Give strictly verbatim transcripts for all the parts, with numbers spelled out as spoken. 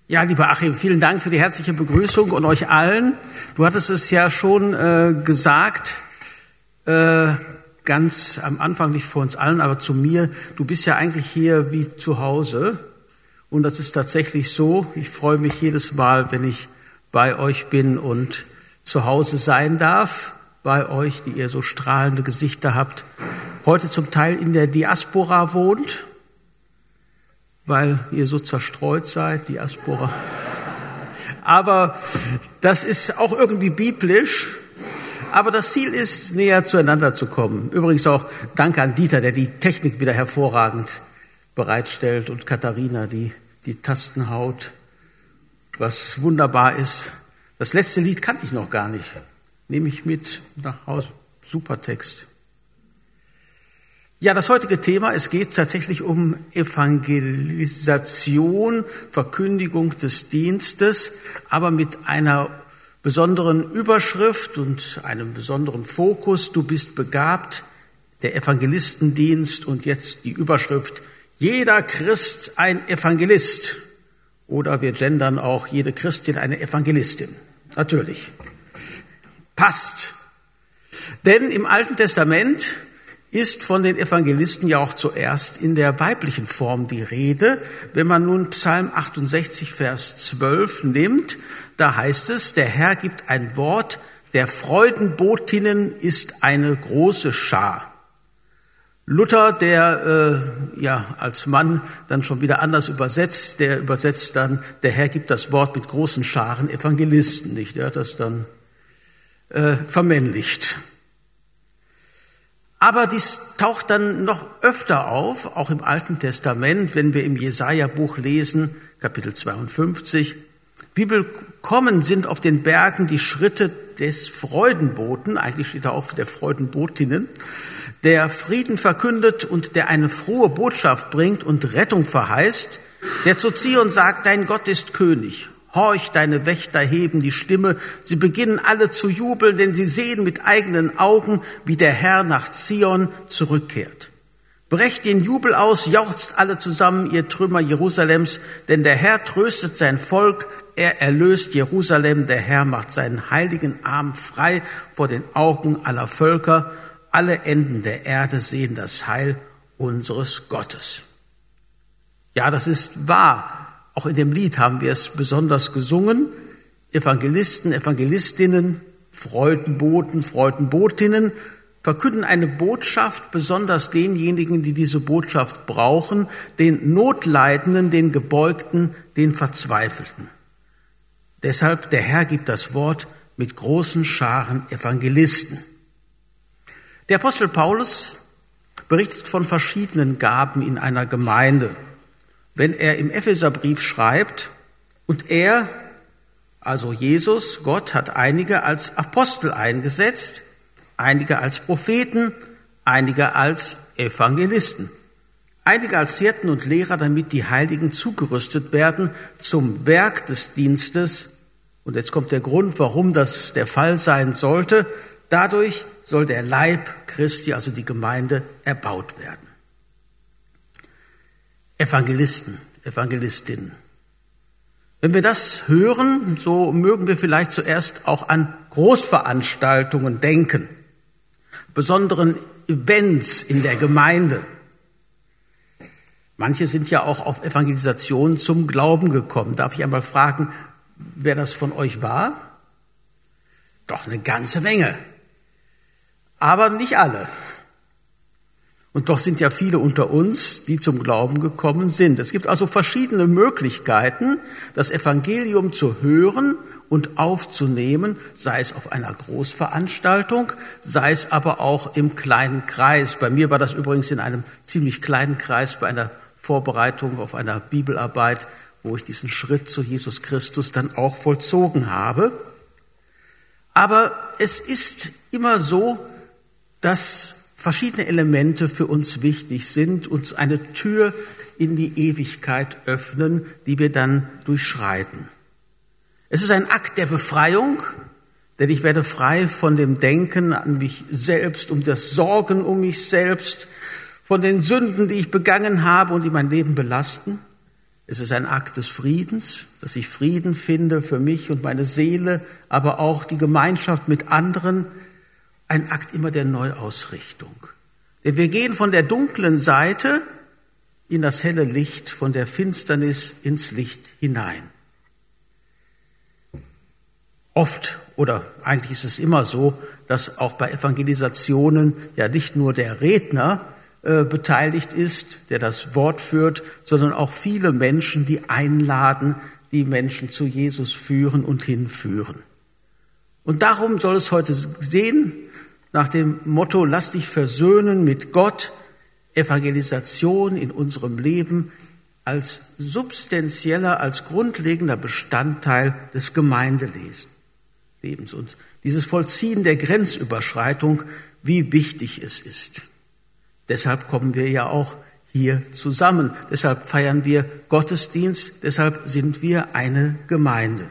Ja, lieber Achim, vielen Dank für die herzliche Begrüßung und euch allen. Du hattest es ja schon äh, gesagt, äh, ganz am Anfang, nicht vor uns allen, aber zu mir. Du bist ja eigentlich hier wie zu Hause und das ist tatsächlich so. Ich freue mich jedes Mal, wenn ich bei euch bin und zu Hause sein darf, bei euch, die ihr so strahlende Gesichter habt. Heute zum Teil in der Diaspora wohnt, weil ihr so zerstreut seid, Diaspora. Aber das ist auch irgendwie biblisch. Aber das Ziel ist, näher zueinander zu kommen. Übrigens auch danke an Dieter, der die Technik wieder hervorragend bereitstellt, und Katharina, die die Tasten haut, was wunderbar ist. Das letzte Lied kannte ich noch gar nicht. Nehme ich mit nach Hause. Super Text. Ja, das heutige Thema, es geht tatsächlich um Evangelisation, Verkündigung des Dienstes, aber mit einer besonderen Überschrift und einem besonderen Fokus. Du bist begabt, der Evangelistendienst, und jetzt die Überschrift: Jeder Christ ein Evangelist. Oder wir gendern auch: jede Christin eine Evangelistin. Natürlich. Passt. Denn im Alten Testament ist von den Evangelisten ja auch zuerst in der weiblichen Form die Rede. Wenn man nun Psalm achtundsechzig, Vers zwölf nimmt, da heißt es: Der Herr gibt ein Wort, der Freudenbotinnen ist eine große Schar. Luther, der äh, ja als Mann dann schon wieder anders übersetzt, der übersetzt dann: Der Herr gibt das Wort mit großen Scharen Evangelisten, nicht? Der hat das dann äh, vermännlicht. Aber dies taucht dann noch öfter auf, auch im Alten Testament, wenn wir im Jesaja-Buch lesen, Kapitel zweiundfünfzig. Wie willkommen sind auf den Bergen die Schritte des Freudenboten, eigentlich steht da auch der Freudenbotinnen, der Frieden verkündet und der eine frohe Botschaft bringt und Rettung verheißt, der zu Zion sagt: Dein Gott ist König. Horch, deine Wächter heben die Stimme, sie beginnen alle zu jubeln, denn sie sehen mit eigenen Augen, wie der Herr nach Zion zurückkehrt. Brecht den Jubel aus, jauchzt alle zusammen, ihr Trümmer Jerusalems, denn der Herr tröstet sein Volk, er erlöst Jerusalem, der Herr macht seinen heiligen Arm frei vor den Augen aller Völker, alle Enden der Erde sehen das Heil unseres Gottes. Ja, das ist wahr. Auch in dem Lied haben wir es besonders gesungen. Evangelisten, Evangelistinnen, Freudenboten, Freudenbotinnen verkünden eine Botschaft, besonders denjenigen, die diese Botschaft brauchen, den Notleidenden, den Gebeugten, den Verzweifelten. Deshalb, der Herr gibt das Wort mit großen Scharen Evangelisten. Der Apostel Paulus berichtet von verschiedenen Gaben in einer Gemeinde. Wenn er im Epheserbrief schreibt: Und er, also Jesus, Gott, hat einige als Apostel eingesetzt, einige als Propheten, einige als Evangelisten, einige als Hirten und Lehrer, damit die Heiligen zugerüstet werden zum Werk des Dienstes. Und jetzt kommt der Grund, warum das der Fall sein sollte. Dadurch soll der Leib Christi, also die Gemeinde, erbaut werden. Evangelisten, Evangelistinnen. Wenn wir das hören, so mögen wir vielleicht zuerst auch an Großveranstaltungen denken, besonderen Events in der Gemeinde. Manche sind ja auch auf Evangelisation zum Glauben gekommen. Darf ich einmal fragen, wer das von euch war? Doch eine ganze Menge. Aber nicht alle. Und doch sind ja viele unter uns, die zum Glauben gekommen sind. Es gibt also verschiedene Möglichkeiten, das Evangelium zu hören und aufzunehmen, sei es auf einer Großveranstaltung, sei es aber auch im kleinen Kreis. Bei mir war das übrigens in einem ziemlich kleinen Kreis bei einer Vorbereitung auf einer Bibelarbeit, wo ich diesen Schritt zu Jesus Christus dann auch vollzogen habe. Aber es ist immer so, dass verschiedene Elemente für uns wichtig sind, uns eine Tür in die Ewigkeit öffnen, die wir dann durchschreiten. Es ist ein Akt der Befreiung, denn ich werde frei von dem Denken an mich selbst, um das Sorgen um mich selbst, von den Sünden, die ich begangen habe und die mein Leben belasten. Es ist ein Akt des Friedens, dass ich Frieden finde für mich und meine Seele, aber auch die Gemeinschaft mit anderen. Ein Akt immer der Neuausrichtung. Denn wir gehen von der dunklen Seite in das helle Licht, von der Finsternis ins Licht hinein. Oft, oder eigentlich ist es immer so, dass auch bei Evangelisationen ja nicht nur der Redner äh, beteiligt ist, der das Wort führt, sondern auch viele Menschen, die einladen, die Menschen zu Jesus führen und hinführen. Und darum soll es heute gehen, nach dem Motto, lass dich versöhnen mit Gott, Evangelisation in unserem Leben als substanzieller, als grundlegender Bestandteil des Gemeindelebens. Und dieses Vollziehen der Grenzüberschreitung, wie wichtig es ist. Deshalb kommen wir ja auch hier zusammen. Deshalb feiern wir Gottesdienst, deshalb sind wir eine Gemeinde.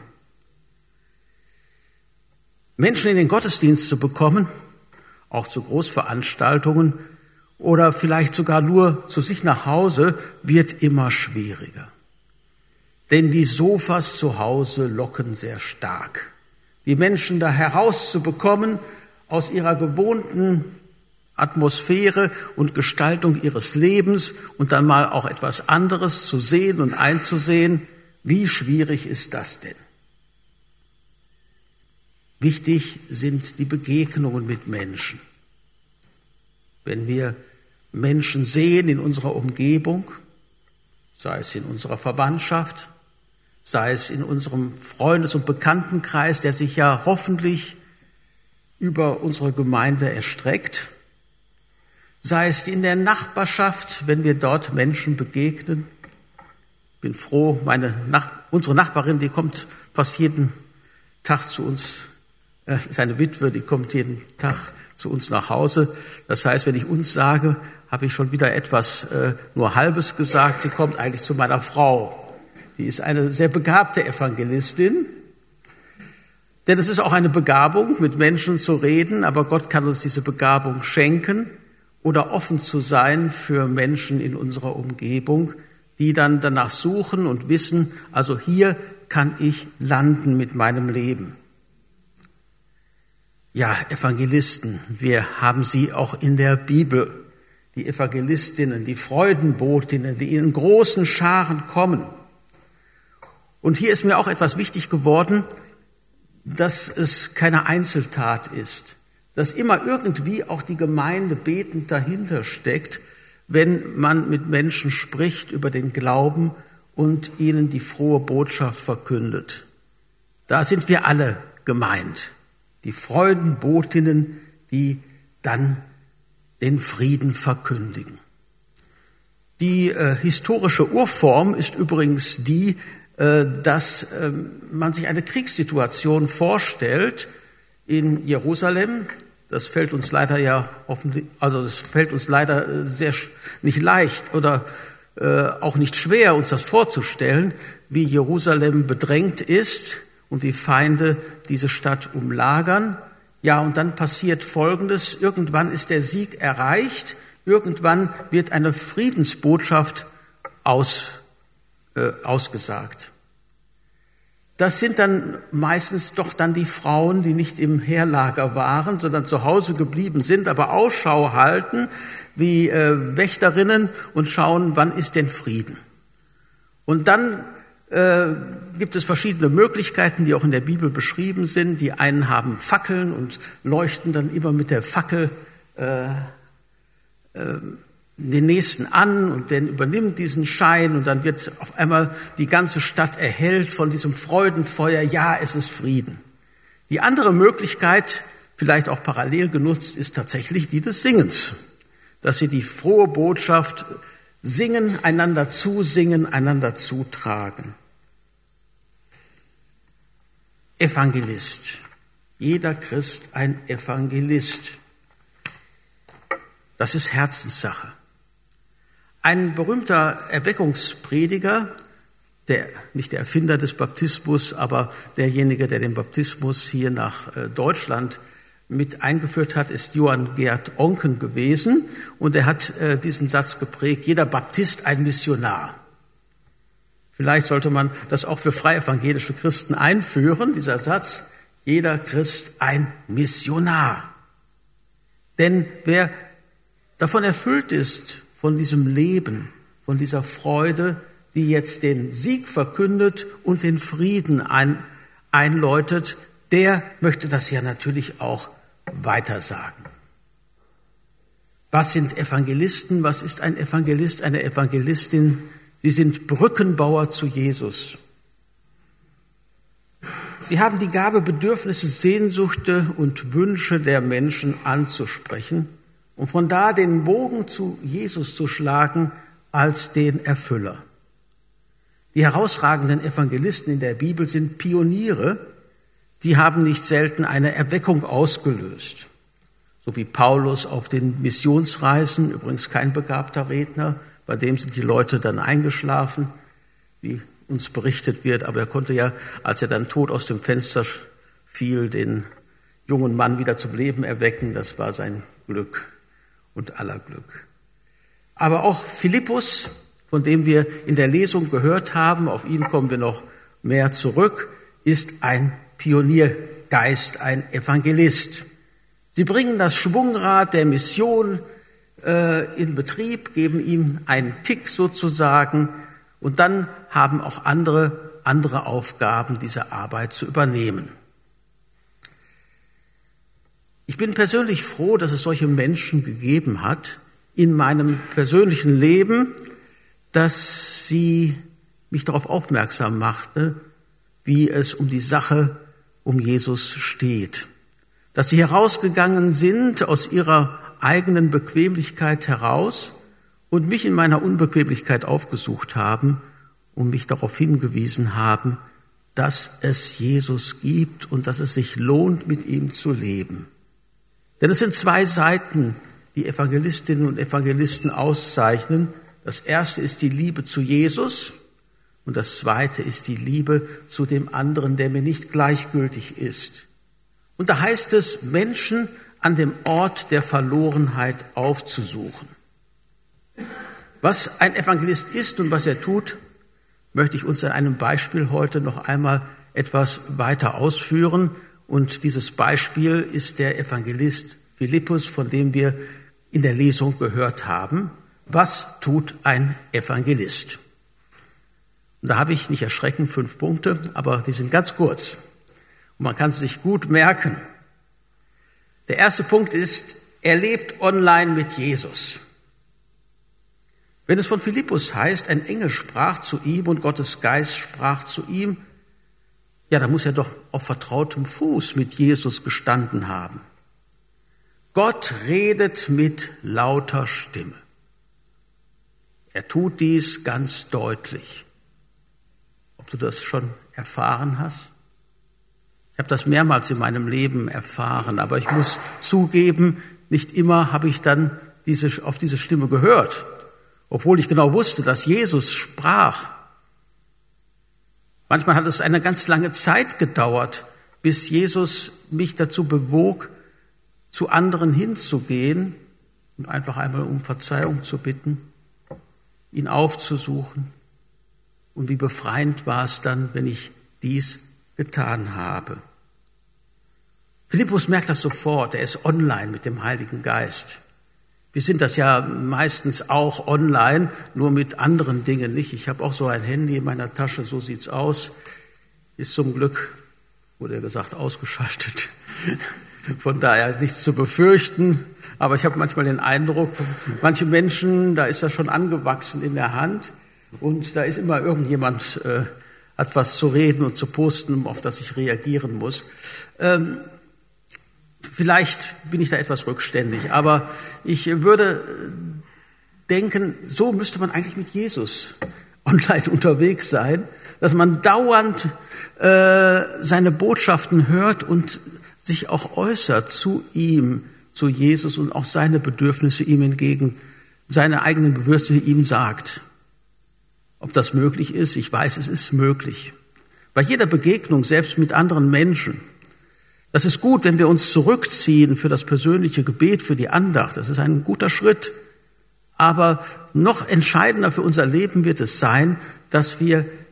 Menschen in den Gottesdienst zu bekommen, auch zu Großveranstaltungen oder vielleicht sogar nur zu sich nach Hause, wird immer schwieriger. Denn die Sofas zu Hause locken sehr stark. Die Menschen da herauszubekommen aus ihrer gewohnten Atmosphäre und Gestaltung ihres Lebens und dann mal auch etwas anderes zu sehen und einzusehen, wie schwierig ist das denn? Wichtig sind die Begegnungen mit Menschen. Wenn wir Menschen sehen in unserer Umgebung, sei es in unserer Verwandtschaft, sei es in unserem Freundes- und Bekanntenkreis, der sich ja hoffentlich über unsere Gemeinde erstreckt, sei es in der Nachbarschaft, wenn wir dort Menschen begegnen. Ich bin froh, meine Nach- unsere Nachbarin, die kommt fast jeden Tag zu uns, äh, seine Witwe, die kommt jeden Tag zu uns nach Hause. Das heißt, wenn ich uns sage, habe ich schon wieder etwas äh, nur Halbes gesagt. Sie kommt eigentlich zu meiner Frau. Die ist eine sehr begabte Evangelistin, denn es ist auch eine Begabung, mit Menschen zu reden, aber Gott kann uns diese Begabung schenken oder offen zu sein für Menschen in unserer Umgebung, die dann danach suchen und wissen, also hier kann ich landen mit meinem Leben. Ja, Evangelisten, wir haben sie auch in der Bibel, die Evangelistinnen, die Freudenbotinnen, die in großen Scharen kommen. Und hier ist mir auch etwas wichtig geworden, dass es keine Einzeltat ist, dass immer irgendwie auch die Gemeinde betend dahinter steckt, wenn man mit Menschen spricht über den Glauben und ihnen die frohe Botschaft verkündet. Da sind wir alle gemeint, die Freudenbotinnen, die dann den Frieden verkündigen. Die äh, historische Urform ist übrigens die, dass man sich eine Kriegssituation vorstellt in Jerusalem. Das fällt uns leider ja hoffentlich, also das fällt uns leider sehr nicht leicht oder auch nicht schwer, uns das vorzustellen, wie Jerusalem bedrängt ist und wie Feinde diese Stadt umlagern. Ja, und dann passiert Folgendes: Irgendwann ist der Sieg erreicht, irgendwann wird eine Friedensbotschaft aus ausgesagt. Das sind dann meistens doch dann die Frauen, die nicht im Heerlager waren, sondern zu Hause geblieben sind, aber Ausschau halten wie äh, Wächterinnen und schauen, wann ist denn Frieden. Und dann äh, gibt es verschiedene Möglichkeiten, die auch in der Bibel beschrieben sind. Die einen haben Fackeln und leuchten dann immer mit der Fackel äh, äh, den Nächsten an und der übernimmt diesen Schein und dann wird auf einmal die ganze Stadt erhellt von diesem Freudenfeuer. Ja, es ist Frieden. Die andere Möglichkeit, vielleicht auch parallel genutzt, ist tatsächlich die des Singens, dass sie die frohe Botschaft singen, einander zusingen, einander zutragen. Evangelist. Jeder Christ ein Evangelist. Das ist Herzenssache. Ein berühmter Erweckungsprediger, der, nicht der Erfinder des Baptismus, aber derjenige, der den Baptismus hier nach Deutschland mit eingeführt hat, ist Johann Gerd Oncken gewesen. Und er hat diesen Satz geprägt: Jeder Baptist ein Missionar. Vielleicht sollte man das auch für freie evangelische Christen einführen, dieser Satz, jeder Christ ein Missionar. Denn wer davon erfüllt ist, von diesem Leben, von dieser Freude, die jetzt den Sieg verkündet und den Frieden ein, einläutet, der möchte das ja natürlich auch weitersagen. Was sind Evangelisten? Was ist ein Evangelist, eine Evangelistin? Sie sind Brückenbauer zu Jesus. Sie haben die Gabe, Bedürfnisse, Sehnsüchte und Wünsche der Menschen anzusprechen und von da den Bogen zu Jesus zu schlagen als den Erfüller. Die herausragenden Evangelisten in der Bibel sind Pioniere. Sie haben nicht selten eine Erweckung ausgelöst. So wie Paulus auf den Missionsreisen, übrigens kein begabter Redner, bei dem sind die Leute dann eingeschlafen, wie uns berichtet wird. Aber er konnte ja, als er dann tot aus dem Fenster fiel, den jungen Mann wieder zum Leben erwecken. Das war sein Glück und aller Glück. Aber auch Philippus, von dem wir in der Lesung gehört haben, auf ihn kommen wir noch mehr zurück, ist ein Pioniergeist, ein Evangelist. Sie bringen das Schwungrad der Mission äh, in Betrieb, geben ihm einen Kick sozusagen und dann haben auch andere, andere Aufgaben, diese Arbeit zu übernehmen. Ich bin persönlich froh, dass es solche Menschen gegeben hat in meinem persönlichen Leben, dass sie mich darauf aufmerksam machte, wie es um die Sache um Jesus steht. Dass sie herausgegangen sind aus ihrer eigenen Bequemlichkeit heraus und mich in meiner Unbequemlichkeit aufgesucht haben und mich darauf hingewiesen haben, dass es Jesus gibt und dass es sich lohnt, mit ihm zu leben. Denn es sind zwei Seiten, die Evangelistinnen und Evangelisten auszeichnen. Das erste ist die Liebe zu Jesus und das zweite ist die Liebe zu dem anderen, der mir nicht gleichgültig ist. Und da heißt es, Menschen an dem Ort der Verlorenheit aufzusuchen. Was ein Evangelist ist und was er tut, möchte ich uns an einem Beispiel heute noch einmal etwas weiter ausführen. Und dieses Beispiel ist der Evangelist Philippus, von dem wir in der Lesung gehört haben. Was tut ein Evangelist? Und da habe ich, nicht erschrecken, fünf Punkte, aber die sind ganz kurz. Und man kann es sich gut merken. Der erste Punkt ist, er lebt online mit Jesus. Wenn es von Philippus heißt, ein Engel sprach zu ihm und Gottes Geist sprach zu ihm, ja, da muss er doch auf vertrautem Fuß mit Jesus gestanden haben. Gott redet mit lauter Stimme. Er tut dies ganz deutlich. Ob du das schon erfahren hast? Ich habe das mehrmals in meinem Leben erfahren, aber ich muss zugeben, nicht immer habe ich dann diese, auf diese Stimme gehört, obwohl ich genau wusste, dass Jesus sprach. Manchmal hat es eine ganz lange Zeit gedauert, bis Jesus mich dazu bewog, zu anderen hinzugehen und einfach einmal um Verzeihung zu bitten, ihn aufzusuchen. Und wie befreiend war es dann, wenn ich dies getan habe. Philippus merkt das sofort, er ist online mit dem Heiligen Geist. Wir sind das ja meistens auch online, nur mit anderen Dingen nicht. Ich habe auch so ein Handy in meiner Tasche, so sieht's aus. Ist zum Glück, wurde ja gesagt, ausgeschaltet. Von daher nichts zu befürchten. Aber ich habe manchmal den Eindruck, manche Menschen, da ist das schon angewachsen in der Hand und da ist immer irgendjemand, äh, hat was zu reden und zu posten, auf das ich reagieren muss. Ähm, vielleicht bin ich da etwas rückständig, aber ich würde denken, so müsste man eigentlich mit Jesus online unterwegs sein, dass man dauernd äh, seine Botschaften hört und sich auch äußert zu ihm, zu Jesus und auch seine Bedürfnisse ihm entgegen, seine eigenen Bedürfnisse ihm sagt. Ob das möglich ist, ich weiß, es ist möglich. Bei jeder Begegnung, selbst mit anderen Menschen. Das ist gut, wenn wir uns zurückziehen für das persönliche Gebet, für die Andacht. Das ist ein guter Schritt. Aber noch entscheidender für unser Leben wird es sein, dass wir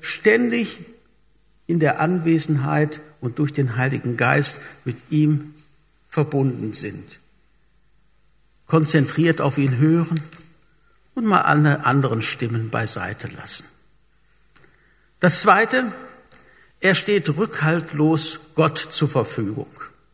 ständig in der Anwesenheit und durch den Heiligen Geist mit ihm verbunden sind. Konzentriert auf ihn hören und mal alle anderen Stimmen beiseite lassen. Das Zweite, er steht rückhaltlos Gott zur Verfügung.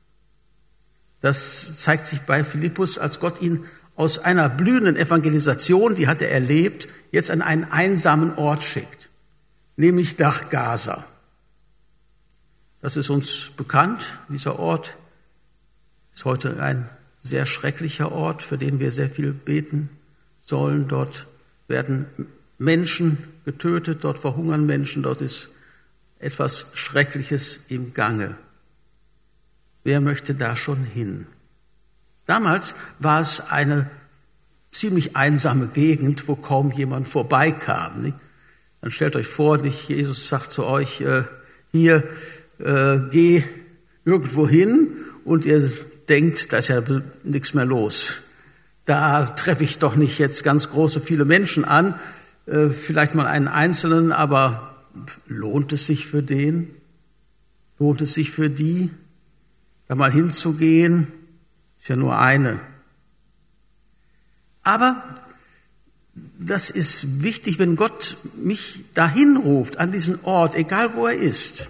Das zeigt sich bei Philippus, als Gott ihn aus einer blühenden Evangelisation, die hat er erlebt, jetzt an einen einsamen Ort schickt, nämlich nach Gaza. Das ist uns bekannt. Dieser Ort ist heute ein sehr schrecklicher Ort, für den wir sehr viel beten sollen. Dort werden Menschen getötet, dort verhungern Menschen, dort ist etwas Schreckliches im Gange. Wer möchte da schon hin? Damals war es eine ziemlich einsame Gegend, wo kaum jemand vorbeikam. Nicht? Dann stellt euch vor, nicht Jesus sagt zu euch, äh, hier, äh, geh irgendwo hin und ihr denkt, da ist ja nichts mehr los. Da treffe ich doch nicht jetzt ganz große, viele Menschen an, äh, vielleicht mal einen Einzelnen, aber lohnt es sich für den? Lohnt es sich für die, da mal hinzugehen? Ist ja nur eine. Aber das ist wichtig, wenn Gott mich dahin ruft, an diesen Ort, egal wo er ist,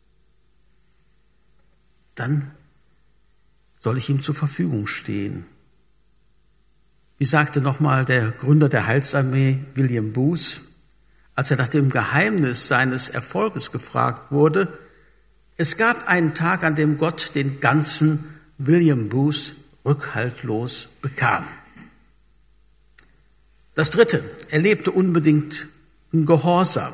dann soll ich ihm zur Verfügung stehen. Wie sagte nochmal der Gründer der Heilsarmee, William Booth, als er nach dem Geheimnis seines Erfolges gefragt wurde: Es gab einen Tag, an dem Gott den ganzen William Booth rückhaltlos bekam. Das Dritte, er lebte unbedingt im Gehorsam.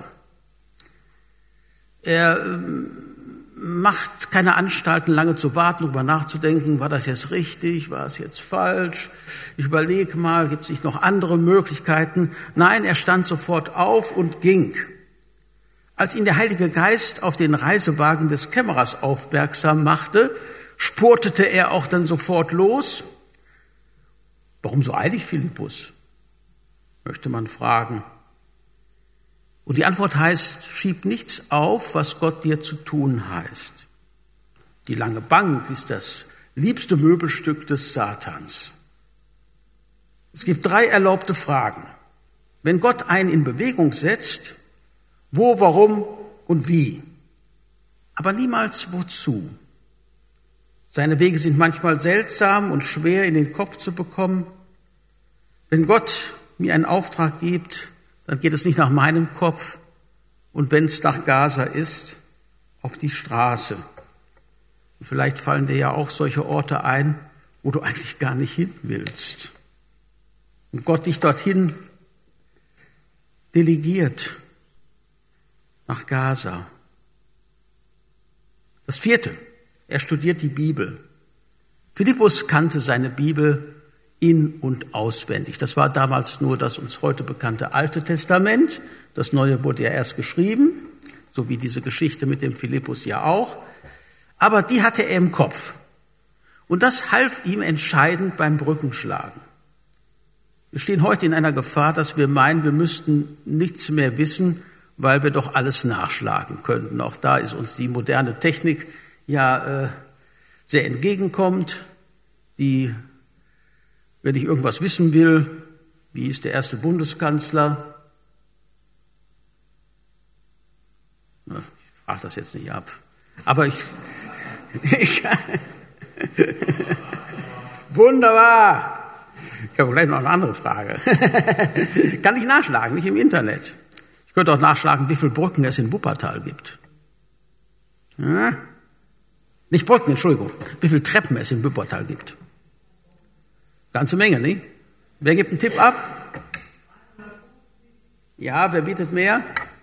Er macht keine Anstalten, lange zu warten, darüber nachzudenken, war das jetzt richtig, war es jetzt falsch? Ich überlege mal, gibt es nicht noch andere Möglichkeiten? Nein, er stand sofort auf und ging. Als ihn der Heilige Geist auf den Reisewagen des Kämmerers aufmerksam machte, spurtete er auch dann sofort los. Warum so eilig, Philippus? Möchte man fragen. Und die Antwort heißt, schieb nichts auf, was Gott dir zu tun heißt. Die lange Bank ist das liebste Möbelstück des Satans. Es gibt drei erlaubte Fragen. Wenn Gott einen in Bewegung setzt, wo, warum und wie, aber niemals wozu. Seine Wege sind manchmal seltsam und schwer in den Kopf zu bekommen. Wenn Gott mir einen Auftrag gibt, dann geht es nicht nach meinem Kopf und wenn es nach Gaza ist, auf die Straße. Und vielleicht fallen dir ja auch solche Orte ein, wo du eigentlich gar nicht hin willst. Und Gott dich dorthin delegiert, nach Gaza. Das Vierte, er studiert die Bibel. Philippus kannte seine Bibel in- und auswendig. Das war damals nur das uns heute bekannte Alte Testament. Das Neue wurde ja erst geschrieben, so wie diese Geschichte mit dem Philippus ja auch. Aber die hatte er im Kopf. Und das half ihm entscheidend beim Brückenschlagen. Wir stehen heute in einer Gefahr, dass wir meinen, wir müssten nichts mehr wissen, weil wir doch alles nachschlagen könnten. Auch da ist uns die moderne Technik ja äh, sehr entgegenkommt, die, wenn ich irgendwas wissen will, wie ist der erste Bundeskanzler? Na, ich frage das jetzt nicht ab. Aber ich... ich wunderbar! Ich habe gleich noch eine andere Frage. Kann ich nachschlagen, nicht im Internet. Ich könnte auch nachschlagen, wie viele Brücken es in Wuppertal gibt. Ja? Nicht Brücken, Entschuldigung. Wie viele Treppen es in Wuppertal gibt. Ganze Menge, nicht? Wer gibt einen Tipp ab? Ja, wer bietet mehr?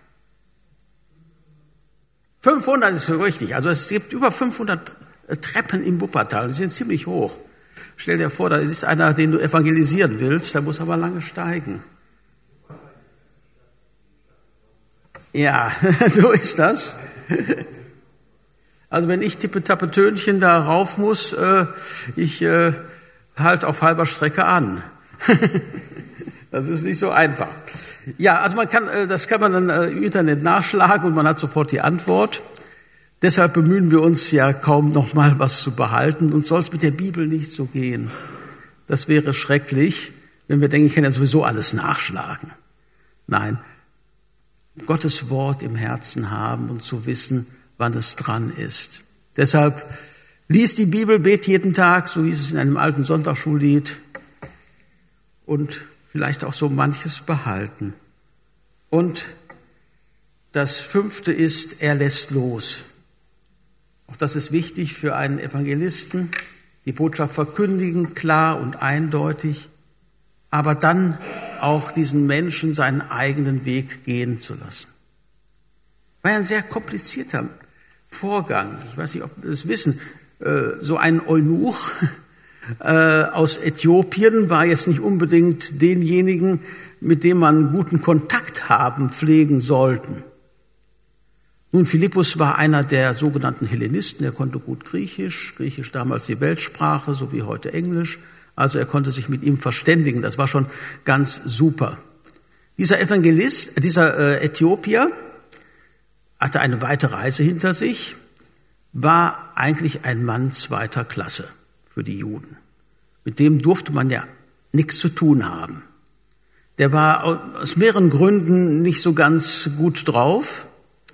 fünfhundert ist richtig. Also es gibt über fünfhundert Treppen im Wuppertal. Die sind ziemlich hoch. Stell dir vor, da ist einer, den du evangelisieren willst, der muss aber lange steigen. Ja, so ist das. Also wenn ich Tippe-Tappe-Tönchen da rauf muss, äh, ich äh, halt auf halber Strecke an. Das ist nicht so einfach. Ja, also man kann, das kann man dann im Internet nachschlagen und man hat sofort die Antwort. Deshalb bemühen wir uns ja kaum noch mal was zu behalten. Uns soll es mit der Bibel nicht so gehen. Das wäre schrecklich, wenn wir denken, ich kann ja sowieso alles nachschlagen. Nein, Gottes Wort im Herzen haben und zu wissen, wann es dran ist. Deshalb lies die Bibel, bet jeden Tag, so hieß es in einem alten Sonntagsschullied, und vielleicht auch so manches behalten. Und das Fünfte ist, er lässt los. Auch das ist wichtig für einen Evangelisten, die Botschaft verkündigen, klar und eindeutig, aber dann auch diesen Menschen seinen eigenen Weg gehen zu lassen. War ja ein sehr komplizierter Vorgang. Ich weiß nicht, ob Sie das wissen. So ein Eunuch aus Äthiopien war jetzt nicht unbedingt denjenigen, mit dem man guten Kontakt haben, pflegen sollten. Nun, Philippus war einer der sogenannten Hellenisten. Er konnte gut Griechisch, Griechisch damals die Weltsprache, so wie heute Englisch. Also er konnte sich mit ihm verständigen. Das war schon ganz super. Dieser Evangelist, dieser äh, Äthiopier, hatte eine weite Reise hinter sich, war eigentlich ein Mann zweiter Klasse für die Juden. Mit dem durfte man ja nichts zu tun haben. Der war aus mehreren Gründen nicht so ganz gut drauf.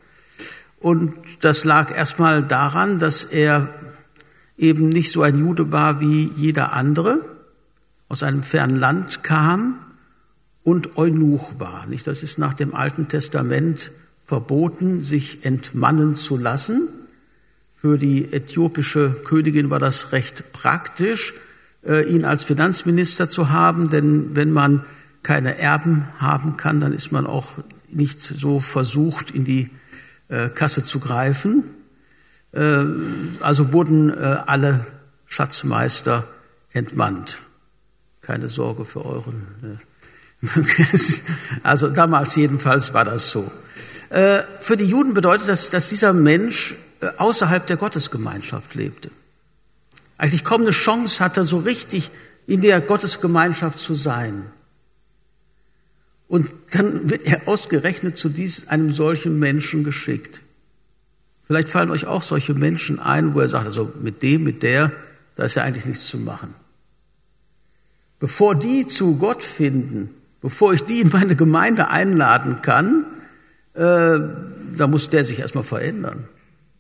Und das lag erstmal daran, dass er eben nicht so ein Jude war wie jeder andere, aus einem fernen Land kam und Eunuch war. Nicht? Das ist nach dem Alten Testament verboten, sich entmannen zu lassen. Für die äthiopische Königin war das recht praktisch, ihn als Finanzminister zu haben, denn wenn man keine Erben haben kann, dann ist man auch nicht so versucht, in die Kasse zu greifen. Also wurden alle Schatzmeister entmannt. Keine Sorge für euren. Also damals jedenfalls war das so. Für die Juden bedeutet das, dass dieser Mensch außerhalb der Gottesgemeinschaft lebte. Eigentlich kaum eine Chance hatte, so richtig in der Gottesgemeinschaft zu sein. Und dann wird er ausgerechnet zu dies, einem solchen Menschen geschickt. Vielleicht fallen euch auch solche Menschen ein, wo er sagt, also mit dem, mit der, da ist ja eigentlich nichts zu machen. Bevor die zu Gott finden, bevor ich die in meine Gemeinde einladen kann, äh, da muss der sich erstmal verändern.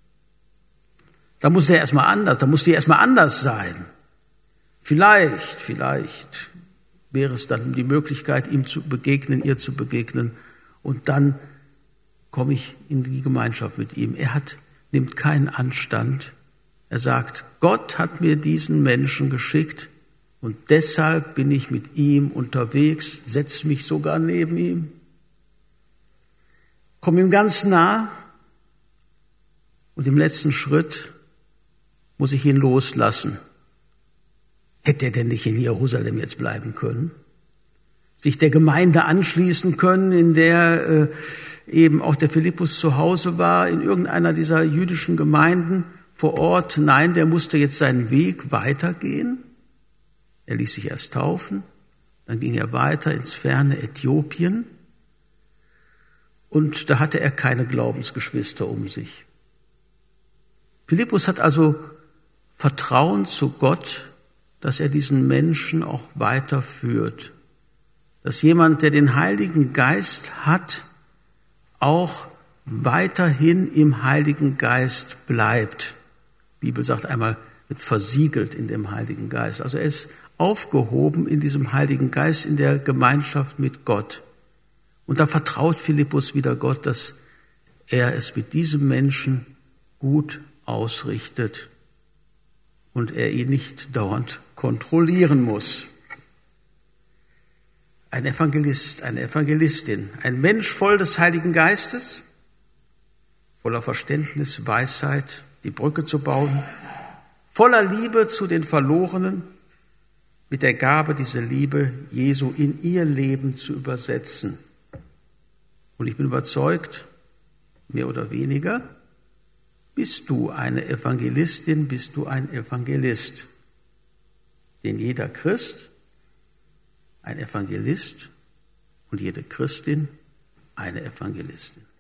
Da muss der erstmal anders, da muss die erstmal anders sein. Vielleicht, vielleicht wäre es dann die Möglichkeit, ihm zu begegnen, ihr zu begegnen. Und dann komme ich in die Gemeinschaft mit ihm. Er hat, nimmt keinen Anstand. Er sagt, Gott hat mir diesen Menschen geschickt und deshalb bin ich mit ihm unterwegs, setze mich sogar neben ihm, komme ihm ganz nah und im letzten Schritt muss ich ihn loslassen. Hätte er denn nicht in Jerusalem jetzt bleiben können? Sich der Gemeinde anschließen können, in der äh, eben auch der Philippus zu Hause war, in irgendeiner dieser jüdischen Gemeinden vor Ort? Nein, der musste jetzt seinen Weg weitergehen. Er ließ sich erst taufen, dann ging er weiter ins ferne Äthiopien und da hatte er keine Glaubensgeschwister um sich. Philippus hat also Vertrauen zu Gott, dass er diesen Menschen auch weiterführt. Dass jemand, der den Heiligen Geist hat, auch weiterhin im Heiligen Geist bleibt. Die Bibel sagt einmal, wird versiegelt in dem Heiligen Geist. Also er ist aufgehoben in diesem Heiligen Geist, in der Gemeinschaft mit Gott. Und da vertraut Philippus wieder Gott, dass er es mit diesem Menschen gut ausrichtet und er ihn nicht dauernd kontrollieren muss. Ein Evangelist, eine Evangelistin, ein Mensch voll des Heiligen Geistes, voller Verständnis, Weisheit, die Brücke zu bauen, voller Liebe zu den Verlorenen, mit der Gabe, diese Liebe Jesu in ihr Leben zu übersetzen. Und ich bin überzeugt, mehr oder weniger, bist du eine Evangelistin, bist du ein Evangelist. Denn jeder Christ, ein Evangelist, und jede Christin eine Evangelistin.